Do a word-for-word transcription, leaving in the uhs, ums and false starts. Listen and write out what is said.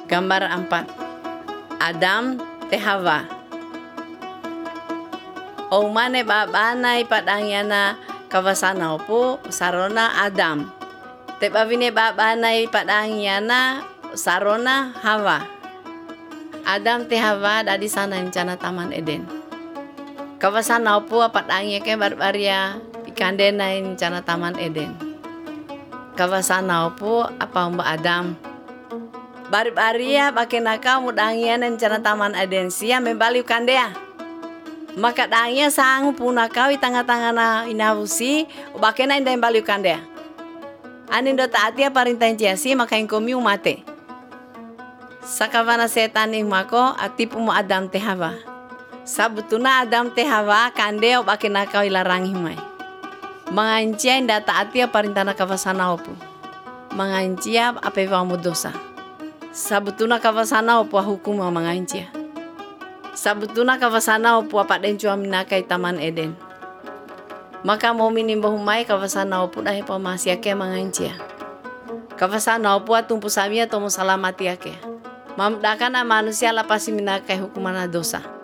Gambar empat. Adam te Hawa. O mane babanay padangyana kawasana po sarona Adam. Te bavine babanay padangyana sarona Hawa. Adam te Hawa dadi sana rencana Taman Eden. Kawasana po padangya ke barbaria pikandena rencana Taman Eden. Kawasana po apa Mbak Adam. Barbaria bakenaka mudangya rencana Taman Eden sia membaliu kandea. Maka dangya sang puna kau i tanga-tangana inabusi bakena inda embaliu kandea. Anin do taatia parintain ciasi maka ingkomiu mate. Sakavana setan mako atipu mo Adam te Hawa. Sabutuna Adam te Hawa kandea bakena kau ilarangi mai. Mangancia inda taatia parintana kawasana opu. Mangancia ape wamu dosa. Sabutuna kawasana opu hukum mangancia. Sabutuna kawasana opu apa dencu aminakai Taman Eden. Maka mau minimbo humai kawasana opu dahi pamasia ke mangancia. Kawasana opu atumpu samia tomo salamati ake. Mamdakana manusia lapasi minakai hukumana dosa.